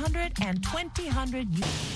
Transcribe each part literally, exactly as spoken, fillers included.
hundred and twenty hundred.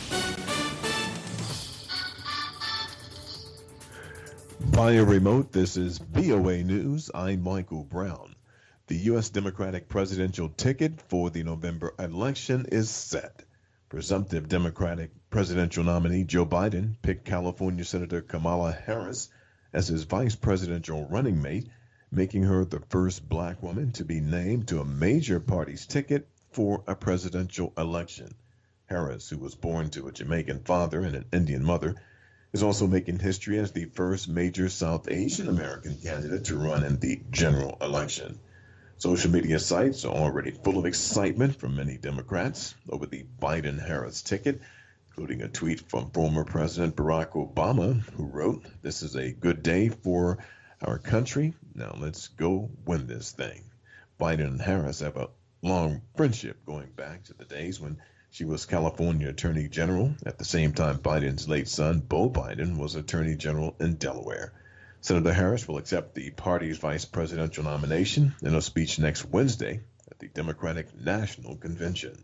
Via remote, this is V O A News. I'm Michael Brown. The U S Democratic presidential ticket for the November election is set. Presumptive Democratic presidential nominee Joe Biden picked California Senator Kamala Harris as his vice presidential running mate, making her the first black woman to be named to a major party's ticket for a presidential election. Harris, who was born to a Jamaican father and an Indian mother, is also making history as the first major South Asian American candidate to run in the general election. Social media sites are already full of excitement from many Democrats over the Biden-Harris ticket, including a tweet from former President Barack Obama, who wrote, "This is a good day for our country. Now let's go win this thing." Biden and Harris have a long friendship going back to the days when she was California Attorney General. At the same time, Biden's late son, Beau Biden, was Attorney General in Delaware. Senator Harris will accept the party's vice presidential nomination in a speech next Wednesday at the Democratic National Convention.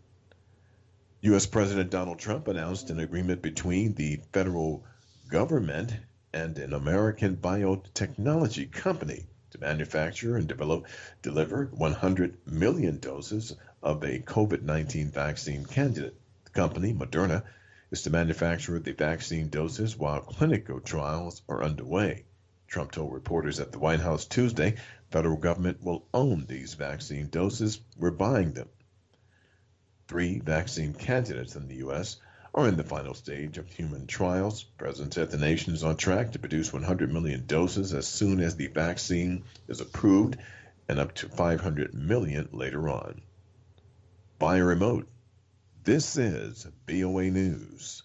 U S. President Donald Trump announced an agreement between the federal government and an American biotechnology company to manufacture and develop, deliver one hundred million doses of a COVID nineteen vaccine candidate. The company, Moderna, is to manufacture the vaccine doses while clinical trials are underway. Trump told reporters at the White House Tuesday, federal government will own these vaccine doses. We're buying them. Three vaccine candidates in the U S are in the final stage of human trials. The president said the nation is on track to produce one hundred million doses as soon as the vaccine is approved, and up to five hundred million later on. Via remote, this is V O A News.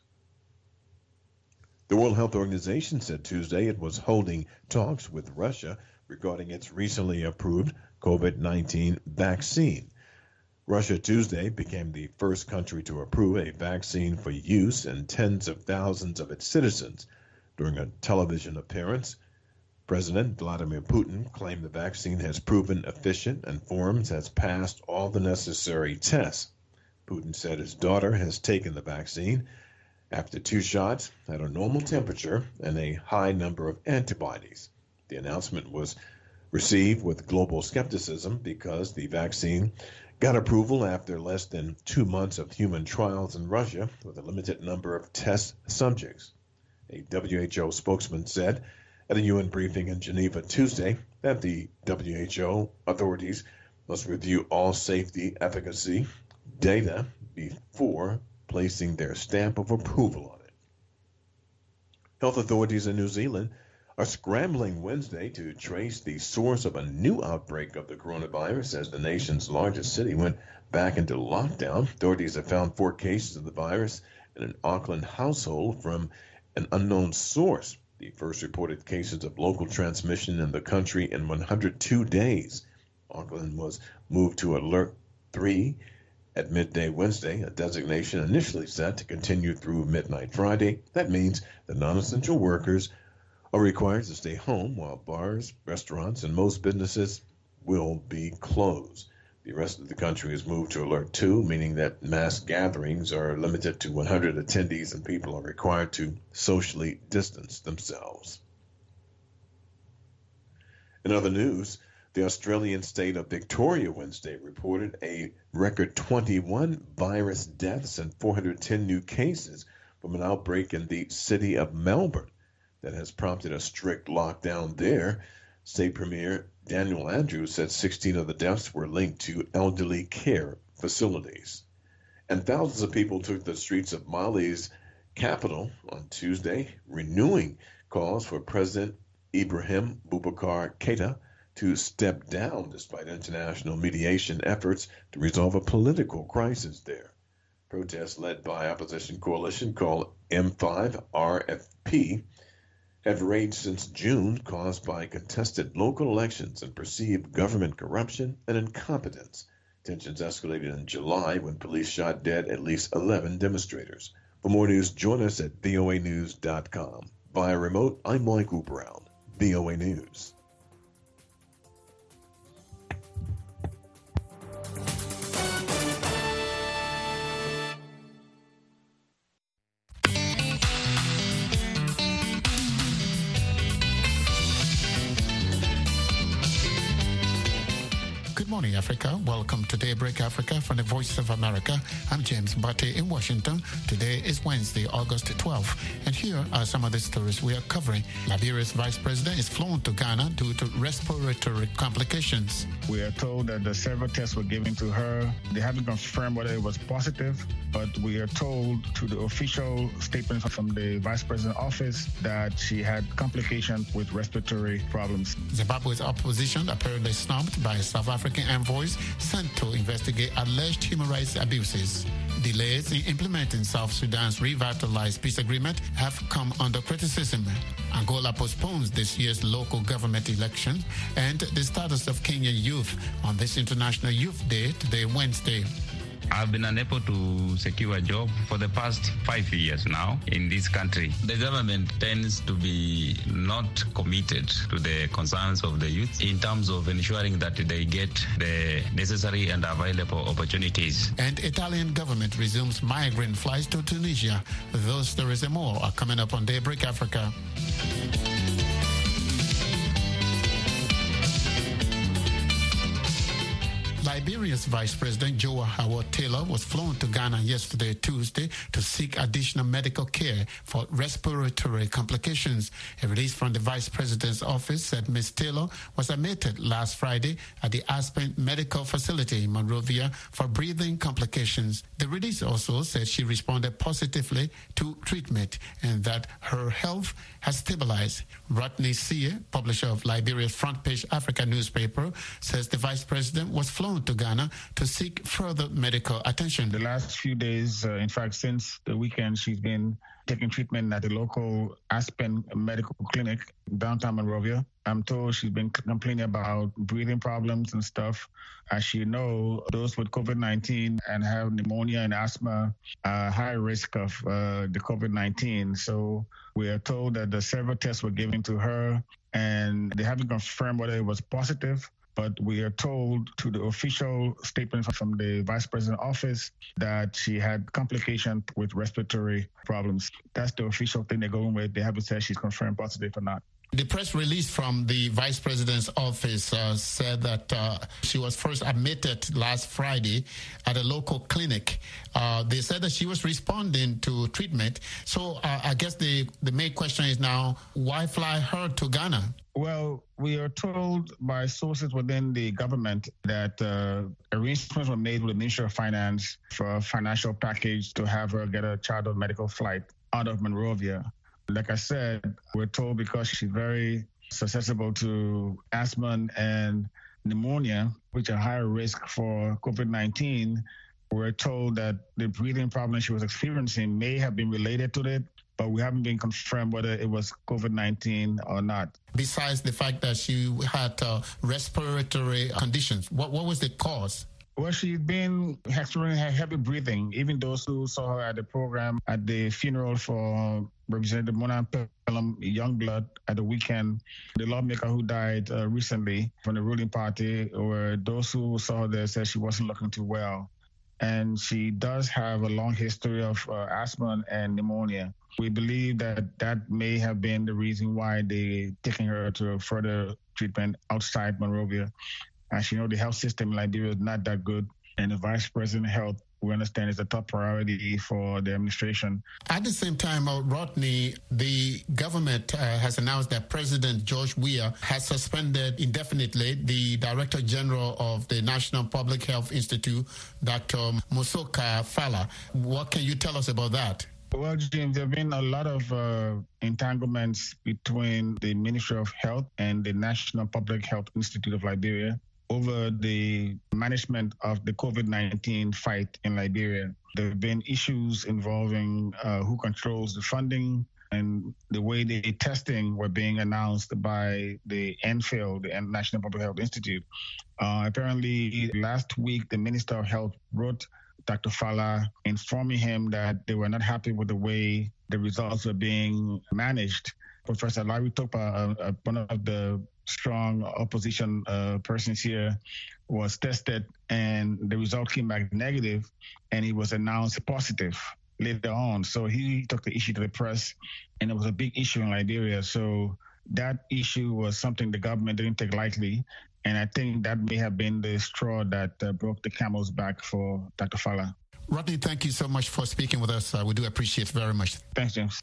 The World Health Organization said Tuesday it was holding talks with Russia regarding its recently approved COVID nineteen vaccine. Russia Tuesday became the first country to approve a vaccine for use in tens of thousands of its citizens. During a television appearance, President Vladimir Putin claimed the vaccine has proven efficient and forms has passed all the necessary tests. Putin said his daughter has taken the vaccine after two shots at a normal temperature and a high number of antibodies. The announcement was received with global skepticism because the vaccine got approval after less than two months of human trials in Russia with a limited number of test subjects. A W H O spokesman said at a U N briefing in Geneva Tuesday that the W H O authorities must review all safety efficacy data before placing their stamp of approval on it. Health authorities in New Zealand are scrambling Wednesday to trace the source of a new outbreak of the coronavirus as the nation's largest city went back into lockdown. Authorities have found four cases of the virus in an Auckland household from an unknown source, the first reported cases of local transmission in the country in one hundred two days. Auckland was moved to Alert three at midday Wednesday, a designation initially set to continue through midnight Friday. That means that non-essential workers are required to stay home while bars, restaurants, and most businesses will be closed. The rest of the country is moved to Alert two, meaning that mass gatherings are limited to one hundred attendees and people are required to socially distance themselves. In other news, the Australian state of Victoria Wednesday reported a record twenty-one virus deaths and four hundred ten new cases from an outbreak in the city of Melbourne that has prompted a strict lockdown there. State Premier Daniel Andrews said sixteen of the deaths were linked to elderly care facilities. And thousands of people took the streets of Mali's capital on Tuesday, renewing calls for President Ibrahim Boubacar Keïta to step down despite international mediation efforts to resolve a political crisis there. Protests led by opposition coalition called M five R F P have raged since June, caused by contested local elections and perceived government corruption and incompetence. Tensions escalated in July when police shot dead at least eleven demonstrators. For more news, join us at V O A news dot com. Via remote, I'm Michael Brown, V O A News. morning, Africa. Welcome to Daybreak Africa from the Voice of America. I'm James Bate in Washington. Today is Wednesday, August twelfth, and here are some of the stories we are covering. Liberia's vice president is flown to Ghana due to respiratory complications. We are told that the several tests were given to her. They haven't confirmed whether it was positive, but we are told through the official statement from the vice president's office that she had complications with respiratory problems. Zimbabwe's opposition apparently snubbed by South African envoys sent to investigate alleged human rights abuses. Delays in implementing South Sudan's revitalized peace agreement have come under criticism. Angola postpones this year's local government election, and the status of Kenyan youth on this International Youth Day today, Wednesday. I've been unable to secure a job for the past five years now in this country. The government tends to be not committed to the concerns of the youth in terms of ensuring that they get the necessary and available opportunities. And Italian government resumes migrant flights to Tunisia. Those stories and more are coming up on Daybreak Africa. Liberia's Vice President Joe Howard Taylor was flown to Ghana yesterday, Tuesday, to seek additional medical care for respiratory complications. A release from the Vice President's office said Miz Taylor was admitted last Friday at the Aspen Medical Facility in Monrovia for breathing complications. The release also said she responded positively to treatment and that her health has stabilized. Rodney Sear, publisher of Liberia's Front Page Africa newspaper, says the Vice President was flown to Ghana to seek further medical attention. The last few days, uh, in fact, since the weekend, she's been taking treatment at the local Aspen Medical Clinic downtown Monrovia. I'm told she's been complaining about breathing problems and stuff. As you know, those with COVID nineteen and have pneumonia and asthma are high risk of uh, the COVID nineteen. So we are told that the several tests were given to her and they haven't confirmed whether it was positive. But we are told through the official statement from the Vice President's office that she had complications with respiratory problems. That's the official thing they're going with. They haven't said she's confirmed positive or not. The press release from the Vice President's office uh, said that uh, she was first admitted last Friday at a local clinic. Uh, they said that she was responding to treatment. So uh, I guess the, the main question is now, why fly her to Ghana? Well, we are told by sources within the government that uh, arrangements were made with the Ministry of Finance for a financial package to have her get a chartered medical flight out of Monrovia. Like I said, we're told because she's very susceptible to asthma and pneumonia, which are higher risk for COVID nineteen, we're told that the breathing problem she was experiencing may have been related to it, but we haven't been confirmed whether it was COVID nineteen or not. Besides the fact that she had uh, respiratory conditions, what, what was the cause? Well, she's been experiencing heavy breathing. Even those who saw her at the program at the funeral for Representative Mona Pelham Youngblood at the weekend, the lawmaker who died uh, recently from the ruling party, or those who saw her there said she wasn't looking too well. And she does have a long history of uh, asthma and pneumonia. We believe that that may have been the reason why they taking her to further treatment outside Monrovia. As you know, the health system in Liberia is not that good, and the Vice President's health, we understand, is a top priority for the administration. At the same time, uh, Rodney, the government uh, has announced that President George Weah has suspended indefinitely the Director General of the National Public Health Institute, Doctor Musoka Fala. What can you tell us about that? Well, James, there have been a lot of uh, entanglements between the Ministry of Health and the National Public Health Institute of Liberia over the management of the COVID nineteen fight in Liberia. There have been issues involving uh, who controls the funding and the way the testing were being announced by the N P H I L, the National Public Health Institute. Uh, apparently, last week, the Minister of Health wrote Doctor Fala informing him that they were not happy with the way the results were being managed. Professor Larry Topa, uh, uh, one of the strong opposition uh, persons here, was tested and the result came back negative, and he was announced positive later on. So he took the issue to the press, and it was a big issue in Liberia. So that issue was something the government didn't take lightly, And I think that may have been the straw that uh, broke the camel's back for Doctor Falla. Rodney, thank you so much for speaking with us. Uh, we do appreciate it very much. Thanks, James.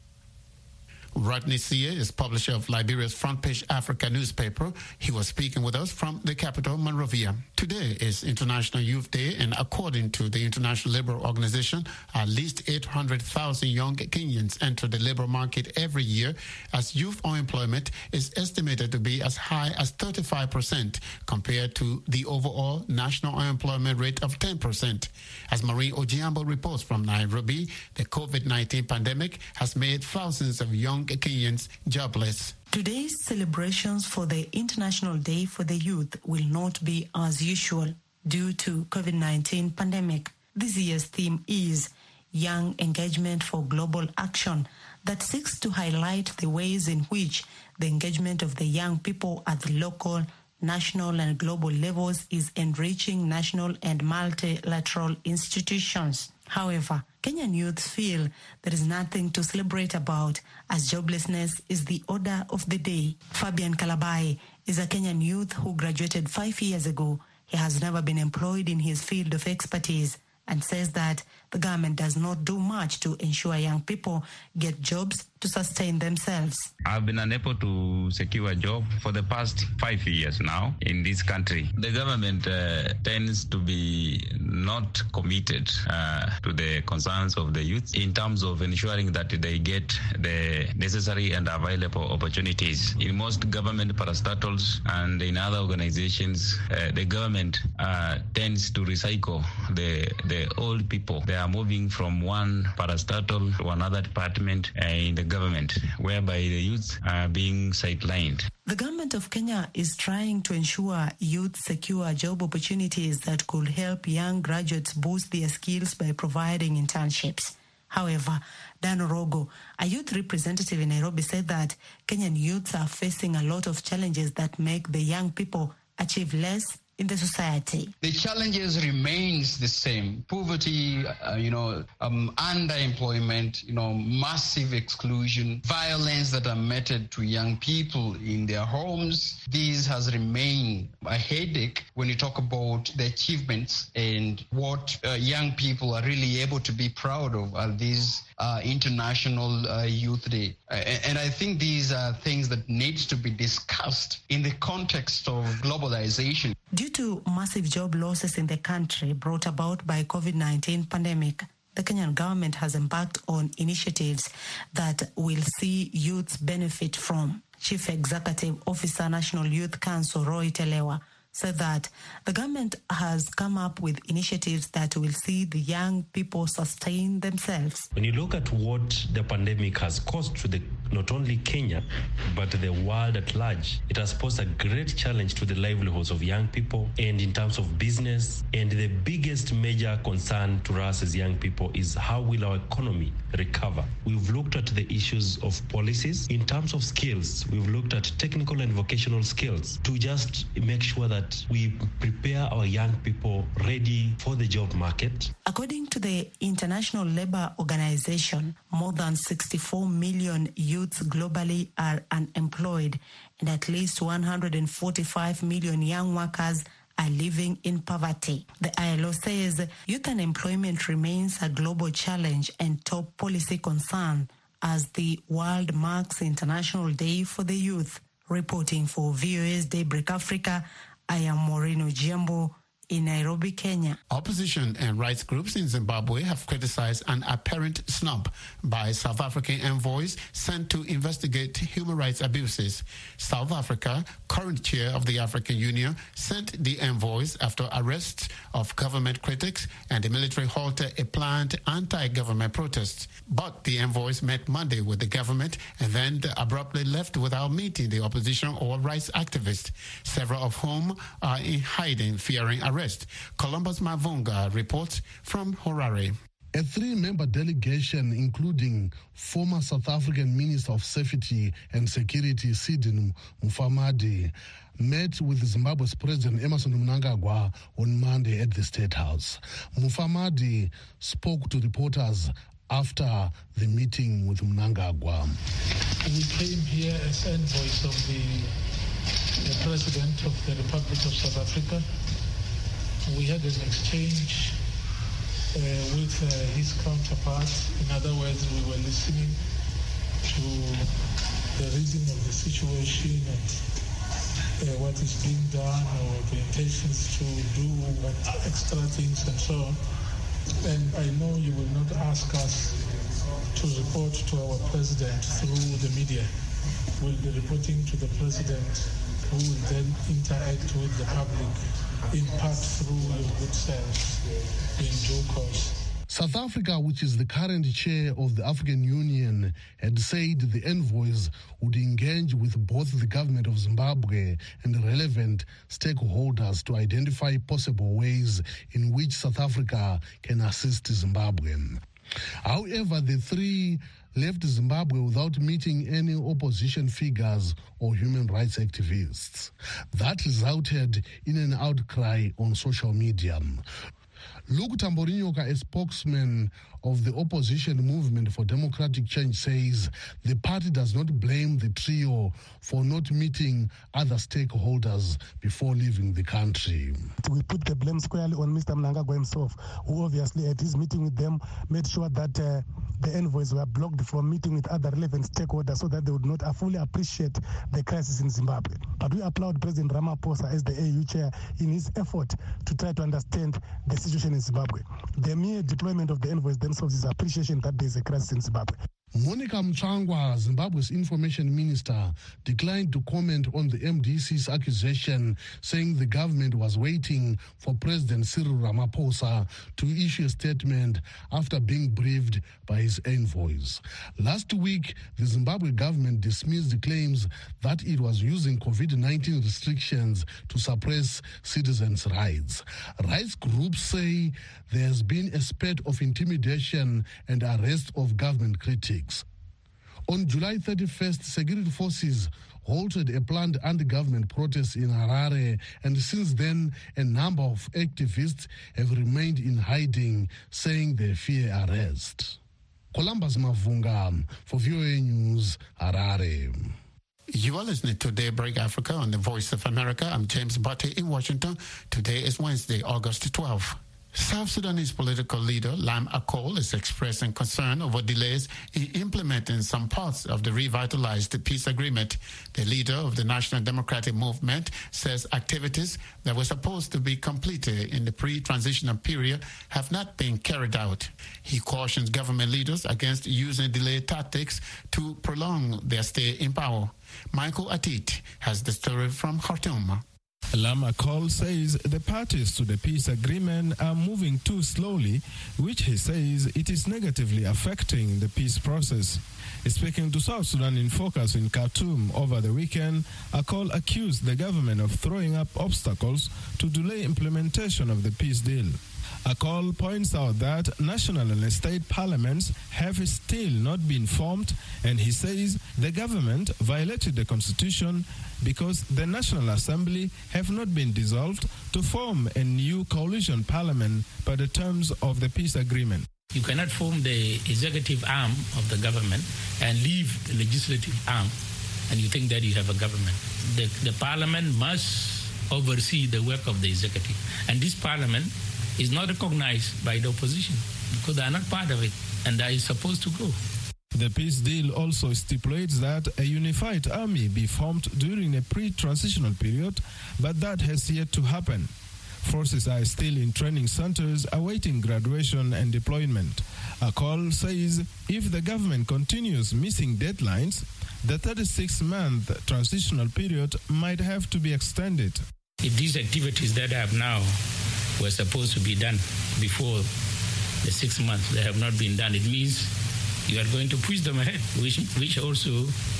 Rodney Sia is publisher of Liberia's Front Page Africa newspaper. He was speaking with us from the capital, Monrovia. Today is International Youth Day, and according to the International Labour Organization, at least eight hundred thousand young Kenyans enter the labour market every year, as youth unemployment is estimated to be as high as thirty-five percent compared to the overall national unemployment rate of ten percent. As Maureen Ojiambo reports from Nairobi, the COVID nineteen pandemic has made thousands of young Kenyans jobless. Today's celebrations for the International Day for the Youth will not be as usual due to COVID nineteen pandemic. This year's theme is Young Engagement for Global Action, that seeks to highlight the ways in which the engagement of the young people at the local, national and global levels is enriching national and multilateral institutions. However, Kenyan youth feel there is nothing to celebrate about, as joblessness is the order of the day. Fabian Kalabai is a Kenyan youth who graduated five years ago. He has never been employed in his field of expertise and says that the government does not do much to ensure young people get jobs to sustain themselves. I've been unable to secure a job for the past five years now in this country. The government uh, tends to be not committed uh, to the concerns of the youth in terms of ensuring that they get the necessary and available opportunities. In most government parastatals and in other organizations, uh, the government uh, tends to recycle the, the old people. They are moving from one parastatal to another department uh, in the government, whereby the youth are being sidelined. The government of Kenya is trying to ensure youth secure job opportunities that could help young graduates boost their skills by providing internships. However, Dan Orogo, a youth representative in Nairobi, said that Kenyan youths are facing a lot of challenges that make the young people achieve less in the society. The challenges remains the same. Poverty, uh, you know, um, underemployment, you know, massive exclusion, violence that are meted to young people in their homes. This has remained a headache when you talk about the achievements and what uh, young people are really able to be proud of at this uh, International uh, Youth Day. Uh, and I think these are things that needs to be discussed in the context of globalization. Due to massive job losses in the country brought about by COVID nineteen pandemic, the Kenyan government has embarked on initiatives that will see youths benefit from. Chief Executive Officer, National Youth Council, Roy Telewa, said that the government has come up with initiatives that will see the young people sustain themselves. When you look at what the pandemic has caused to the, not only Kenya, but the world at large, it has posed a great challenge to the livelihoods of young people and in terms of business. And the biggest major concern to us as young people is how will our economy recover? We've looked at the issues of policies. In terms of skills, we've looked at technical and vocational skills to just make sure that we prepare our young people ready for the job market. According to the International Labour Organization, more than sixty-four million youths globally are unemployed, and at least one hundred forty-five million young workers are living in poverty. The I L O says youth unemployment remains a global challenge and top policy concern as the world marks International Day for the Youth. Reporting for V O A's Daybreak Africa, I am Maureen Ojiambo in Nairobi, Kenya. Opposition and rights groups in Zimbabwe have criticized an apparent snub by South African envoys sent to investigate human rights abuses. South Africa, current chair of the African Union, sent the envoys after arrests of government critics and the military halted a planned anti-government protest. But the envoys met Monday with the government and then abruptly left without meeting the opposition or rights activists, several of whom are in hiding, fearing arrest. Columbus Mavunga reports from Harare. A three-member delegation, including former South African Minister of Safety and Security, Sidin Mufamadi, met with Zimbabwe's President Emmerson Mnangagwa on Monday at the State House. Mufamadi spoke to reporters after the meeting with Mnangagwa. We came here as envoys of the the President of the Republic of South Africa. We had an exchange uh, with uh, his counterpart. In other words, we were listening to the reading of the situation and uh, what is being done or the intentions to do what extra things and so on. And I know you will not ask us to report to our president through the media. We'll be reporting to the president, who will then interact with the public in part through your good self in due course. South Africa, which is the current chair of the African Union, had said the envoys would engage with both the government of Zimbabwe and relevant stakeholders to identify possible ways in which South Africa can assist Zimbabwe. However, the three left Zimbabwe without meeting any opposition figures or human rights activists. That resulted in an outcry on social media. Luke Tamborinyoka, a spokesman of the opposition movement for democratic change, says the party does not blame the trio for not meeting other stakeholders before leaving the country. We put the blame squarely on Mister Mnangagwa himself, who obviously at his meeting with them made sure that uh, the envoys were blocked from meeting with other relevant stakeholders so that they would not fully appreciate the crisis in Zimbabwe. But we applaud President Ramaphosa as the A U chair in his effort to try to understand the situation in Zimbabwe. The mere deployment of the envoys themselves is appreciation that there is a crisis in Zimbabwe. Monica Mchangwa, Zimbabwe's information minister, declined to comment on the M D C's accusation, saying the government was waiting for President Cyril Ramaphosa to issue a statement after being briefed by his envoys. Last week, the Zimbabwe government dismissed the claims that it was using COVID nineteen restrictions to suppress citizens' rights. Rights groups say there has been a spate of intimidation and arrest of government critics. On July thirty-first, security forces halted a planned anti-government protest in Harare, and since then, a number of activists have remained in hiding, saying they fear arrest. Columbus Mavunga for V O A News, Harare. You are listening to Daybreak Africa on the Voice of America. I'm James Butte in Washington. Today is Wednesday, August twelfth. South Sudanese political leader Lam Akol is expressing concern over delays in implementing some parts of the revitalized peace agreement. The leader of the National Democratic Movement says activities that were supposed to be completed in the pre-transitional period have not been carried out. He cautions government leaders against using delay tactics to prolong their stay in power. Michael Atit has the story from Khartoum. Lam Akol says the parties to the peace agreement are moving too slowly, which he says it is negatively affecting the peace process. Speaking to South Sudan in Focus in Khartoum over the weekend, Akol accused the government of throwing up obstacles to delay implementation of the peace deal. Akol points out that national and state parliaments have still not been formed, and he says the government violated the constitution because the National Assembly have not been dissolved to form a new coalition parliament by the terms of the peace agreement. You cannot form the executive arm of the government and leave the legislative arm, and you think that you have a government. The, the parliament must oversee the work of the executive, and this parliament is not recognized by the opposition because they are not part of it, and that is supposed to go. The peace deal also stipulates that a unified army be formed during a pre-transitional period, but that has yet to happen. Forces are still in training centers awaiting graduation and deployment. Akol says if the government continues missing deadlines, the thirty-six month transitional period might have to be extended. If these activities that have now were supposed to be done before the six months, they have not been done, it means you are going to push them ahead, which, which also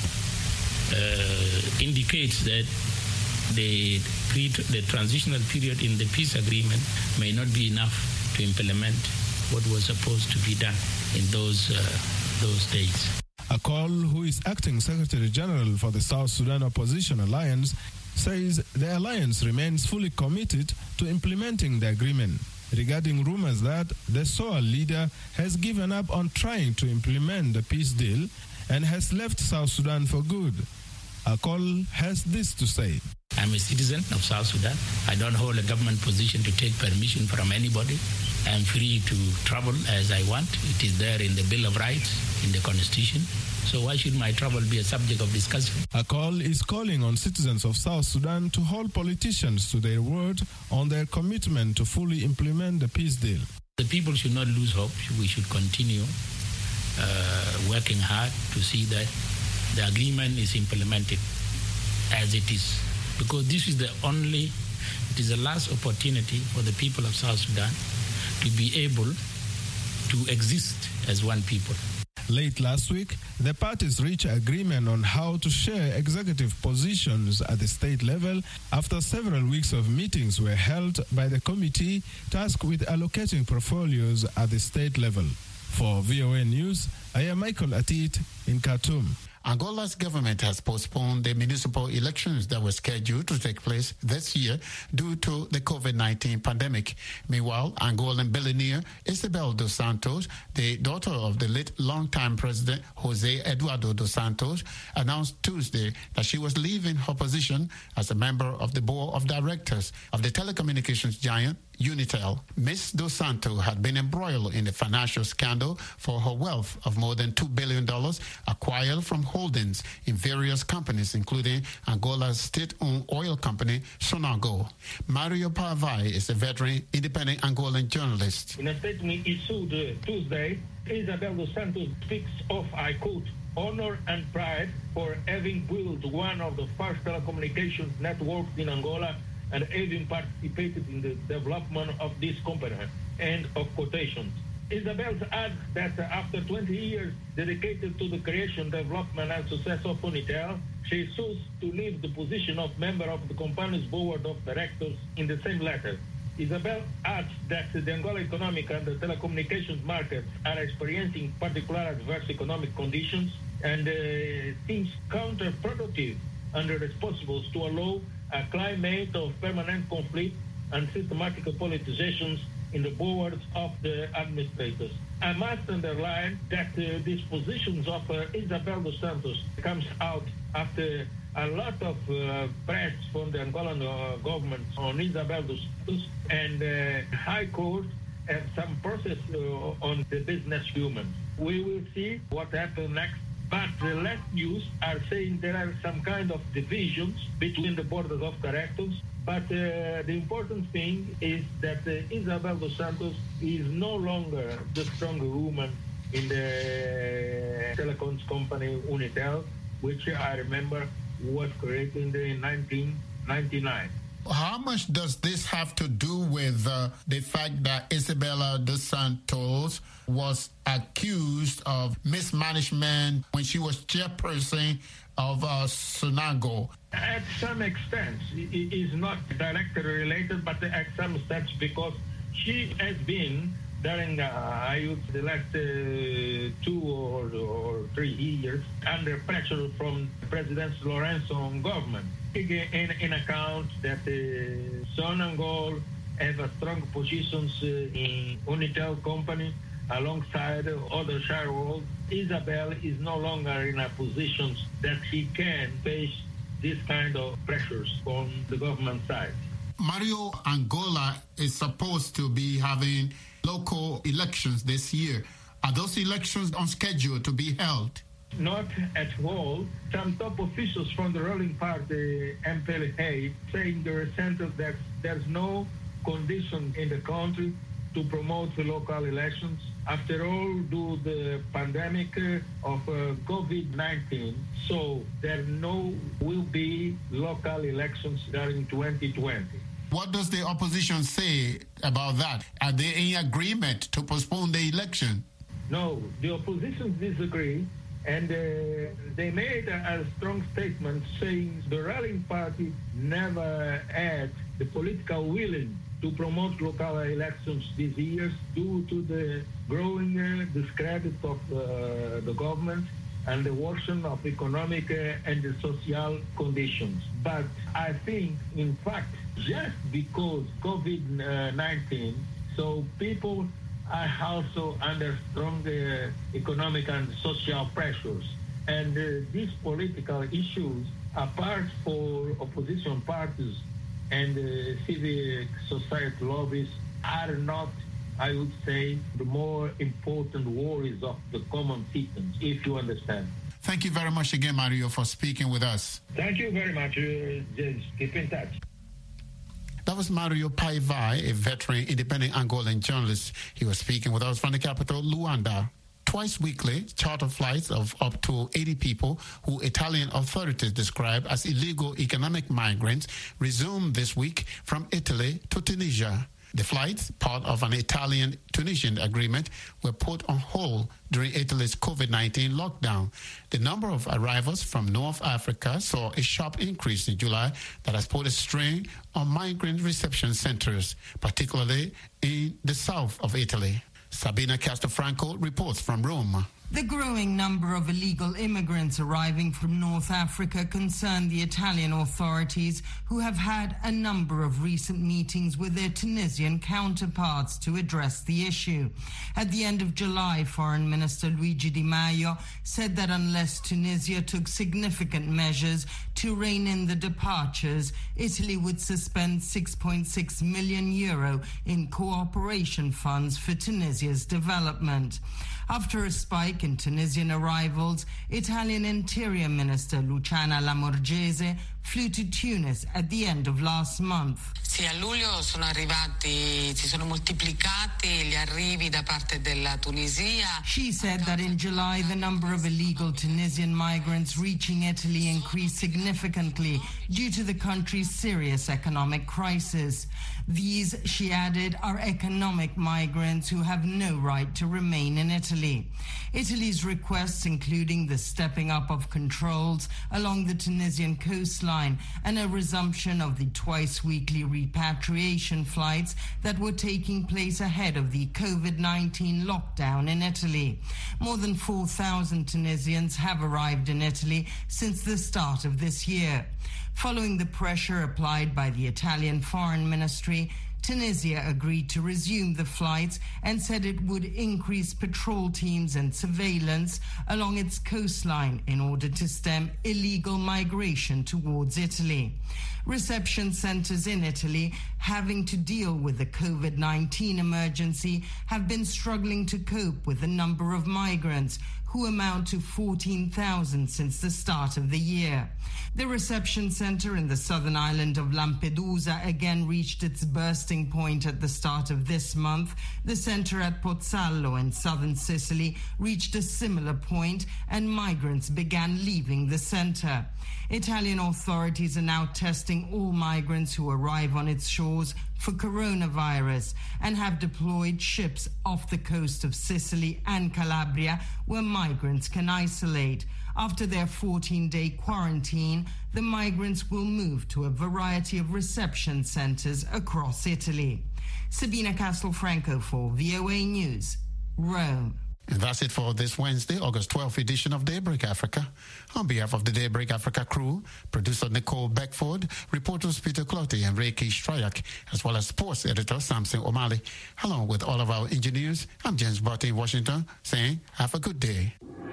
uh, indicates that the, pre, the transitional period in the peace agreement may not be enough to implement what was supposed to be done in those, uh, those days. Akol, who is acting Secretary General for the South Sudan Opposition Alliance, says the alliance remains fully committed to implementing the agreement. Regarding rumors that the S O A leader has given up on trying to implement the peace deal and has left South Sudan for good, Akol has this to say. I'm a citizen of South Sudan. I don't hold a government position to take permission from anybody. I'm free to travel as I want. It is there in the Bill of Rights, in the Constitution. So why should my travel be a subject of discussion? A call is calling on citizens of South Sudan to hold politicians to their word on their commitment to fully implement the peace deal. The people should not lose hope. We should continue uh, working hard to see that the agreement is implemented as it is. Because this is the only, it is the last opportunity for the people of South Sudan to be able to exist as one people. Late last week, the parties reached agreement on how to share executive positions at the state level after several weeks of meetings were held by the committee tasked with allocating portfolios at the state level. For V O A News, I am Michael Atit in Khartoum. Angola's government has postponed the municipal elections that were scheduled to take place this year due to the COVID nineteen pandemic. Meanwhile, Angolan billionaire Isabel dos Santos, the daughter of the late longtime president Jose Eduardo dos Santos, announced Tuesday that she was leaving her position as a member of the board of directors of the telecommunications giant Unitel. Miz Dos Santos had been embroiled in a financial scandal for her wealth of more than two billion dollars acquired from holdings in various companies, including Angola's state-owned oil company, Sonangol. Mario Pavai is a veteran independent Angolan journalist. In a statement issued uh, Tuesday, Isabel Dos Santos speaks of, I quote, honor and pride for having built one of the first telecommunications networks in Angola and having participated in the development of this company, end of quotations. Isabel adds that after twenty years dedicated to the creation, development, and success of Unitel, she chose to leave the position of member of the company's board of directors in the same letter. Isabel adds that the Angola economic and the telecommunications markets are experiencing particular adverse economic conditions and uh, seems counterproductive and irresponsible to allow a climate of permanent conflict and systematic politizations in the boards of the administrators. I must underline that uh, these positions of uh, Isabel dos Santos comes out after a lot of uh, press from the Angolan uh, government on Isabel dos Santos and uh, High Court and some process uh, on the business human. We will see what happens next. But the last news are saying there are some kind of divisions between the board of directors. But uh, the important thing is that uh, Isabel dos Santos is no longer the stronger woman in the telecoms company Unitel, which I remember was created in nineteen ninety-nine. How much does this have to do with uh, the fact that Isabella dos Santos was accused of mismanagement when she was chairperson of uh, Sonangol? At some extent, it is not directly related, but at some extent because she has been, during uh, I would say the last uh, two or, or three years, under pressure from President Lorenzo government. In, in account that uh, Sonangol have a strong positions uh, in Unitel company alongside other shareholders. Isabel is no longer in a position that he can face this kind of pressures on the government side. Mario, Angola is supposed to be having local elections this year. Are those elections on schedule to be held? Not at all. Some top officials from the ruling party, M P L A, saying the recent that there's no condition in the country to promote the local elections. After all, due to the pandemic of uh, COVID nineteen, so there no will be local elections during twenty twenty. What does the opposition say about that? Are they in agreement to postpone the election? No, the opposition disagree. And uh, they made a, a strong statement saying the ruling party never had the political willing to promote local elections this year due to the growing uh, discredit of uh, the government and the worsening of economic uh, and the social conditions. But I think, in fact, just because COVID nineteen, so people are also under strong uh, economic and social pressures. And uh, these political issues apart for opposition parties and uh, civic society lobbies are not, I would say, the more important worries of the common citizens, if you understand. Thank you very much again, Mario, for speaking with us. Thank you very much, uh, James. Keep in touch. That was Mario Paivai, a veteran independent Angolan journalist. He was speaking with us from the capital, Luanda. Twice weekly, charter flights of up to eighty people who Italian authorities describe as illegal economic migrants resumed this week from Italy to Tunisia. The flights, part of an Italian-Tunisian agreement, were put on hold during Italy's COVID nineteen lockdown. The number of arrivals from North Africa saw a sharp increase in July that has put a strain on migrant reception centers, particularly in the south of Italy. Sabina Castelfranco reports from Rome. The growing number of illegal immigrants arriving from North Africa concern the Italian authorities, who have had a number of recent meetings with their Tunisian counterparts to address the issue. At the end of July, Foreign Minister Luigi Di Maio said that unless Tunisia took significant measures to rein in the departures, Italy would suspend six point six million euro in cooperation funds for Tunisia's development. After a spike in Tunisian arrivals, Italian Interior Minister Luciana Lamorgese flew to Tunis at the end of last month. Sì, a luglio sono arrivati, si sono moltiplicati gli arrivi da parte della Tunisia. She said that in July the number of illegal Tunisian migrants reaching Italy increased significantly due to the country's serious economic crisis. These, she added, are economic migrants who have no right to remain in Italy. Italy's requests, including the stepping up of controls along the Tunisian coastline and a resumption of the twice-weekly repatriation flights that were taking place ahead of the COVID nineteen lockdown in Italy. More than four thousand Tunisians have arrived in Italy since the start of this year. Following the pressure applied by the Italian Foreign Ministry, Tunisia agreed to resume the flights and said it would increase patrol teams and surveillance along its coastline in order to stem illegal migration towards Italy. Reception centers in Italy, having to deal with the COVID nineteen emergency, have been struggling to cope with the number of migrants, who amount to fourteen thousand since the start of the year. The reception center in the southern island of Lampedusa again reached its bursting point at the start of this month. The center at Pozzallo in southern Sicily reached a similar point, and migrants began leaving the center. Italian authorities are now testing all migrants who arrive on its shores for coronavirus and have deployed ships off the coast of Sicily and Calabria where migrants can isolate. After their fourteen-day quarantine, the migrants will move to a variety of reception centers across Italy. Sabina Castelfranco for V O A News, Rome. And that's it for this Wednesday, August twelfth edition of Daybreak Africa. On behalf of the Daybreak Africa crew, producer Nicole Beckford, reporters Peter Cloty and Reiki Strayak, as well as sports editor Samson O'Malley, along with all of our engineers, I'm James Barty in Washington, saying have a good day.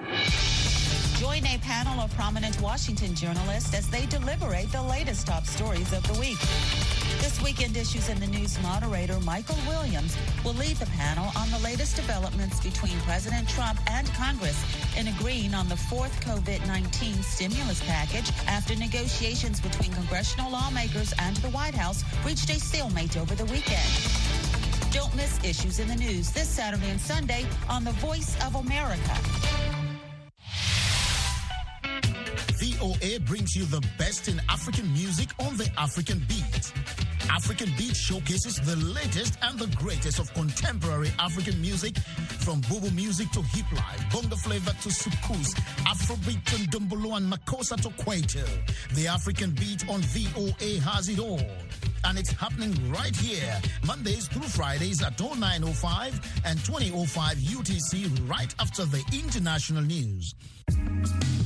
Join a panel of prominent Washington journalists as they deliberate the latest top stories of the week. This Weekend Issues in the News moderator Michael Williams will lead the panel on the latest developments between President Trump and Congress in agreeing on the fourth COVID nineteen stimulus package after negotiations between congressional lawmakers and the White House reached a stalemate over the weekend. Don't miss Issues in the News this Saturday and Sunday on the Voice of America. V O A brings you the best in African music on the African Beat. African Beat showcases the latest and the greatest of contemporary African music, from Bobo music to hip life, bongo flavor to soukous, Afrobeat to Ndombolo and Makossa to Kwaito. The African Beat on V O A has it all. And it's happening right here, Mondays through Fridays at oh nine oh five and twenty oh five U T C, right after the international news.